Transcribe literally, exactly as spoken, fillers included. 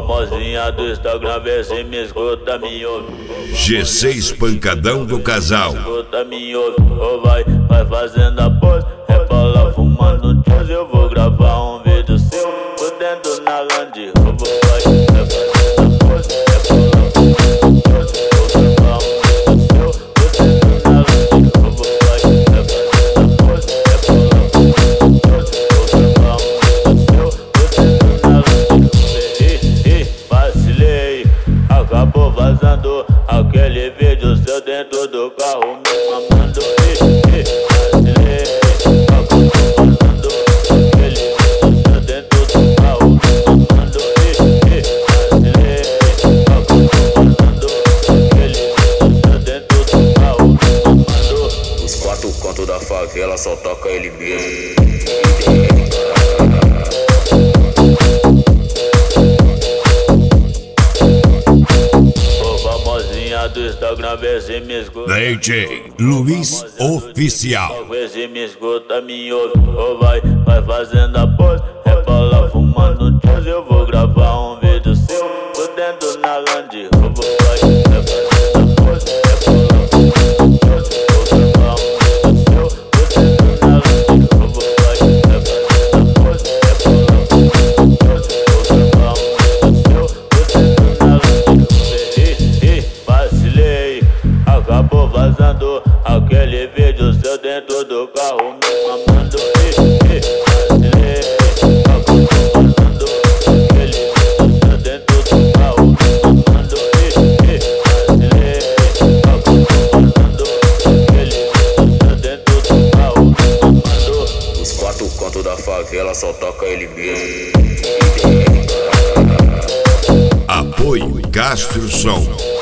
famosinha do Instagram, vê se me escuta, me ouve. G seis Pancadão do Casal. Escuta, me ouve. Ô vai, vai fazendo a pose, rebola fumando jazz. Eu vou gravar um vídeo seu, fudendo na Land Rover. Vai, vai fazendo a pose, rebola fumando jazz. Eu vou gravar um vídeo seu, fudendo na Land Rover. Vai, vai fazendo a pose, rebola fumando jazz. Eu vou gravar um vídeo seu, fudendo na Land Rover. Ih, ih, vacilei, acabou vazando aquele vídeo seu dentro do carro me mamando. Ih, ih, vacilei, acabou vazando aquele vídeo seu dentro do carro me mamando. Ih, ih, vacilei, acabou vazando aquele vídeo seu dentro do carro me mamando. Os quatro cantos da favela só toca ele mesmo. Do Instagram, vê se me escuta. D J Luiz Oficial. Vê se me escuta, me ouve. Ô vai, vai fazendo a pose, rebola fumando jazz. Eu vou gravar um vídeo seu, fudendo na Land Rover. Vai, vai fazendo a pose, rebola fumando jazz. Eu vou gravar um vídeo seu, fudendo na Land Rover. Vai, vai fazendo a pose, rebola fumando jazz. Eu vou gravar um vídeo seu, fudendo na Land Rover. Ih, ih, vacilei, acabou vazando aquele vídeo seu dentro do carro me mamando. Ih, ih, vacilei, acabou vazando aquele vídeo seu dentro do carro me mamando. Ih, ih, vacilei, acabou vazando aquele vídeo seu dentro do carro me mamando. Os quatro cantos da favela só toca ele mesmo. Apoio Castro Som.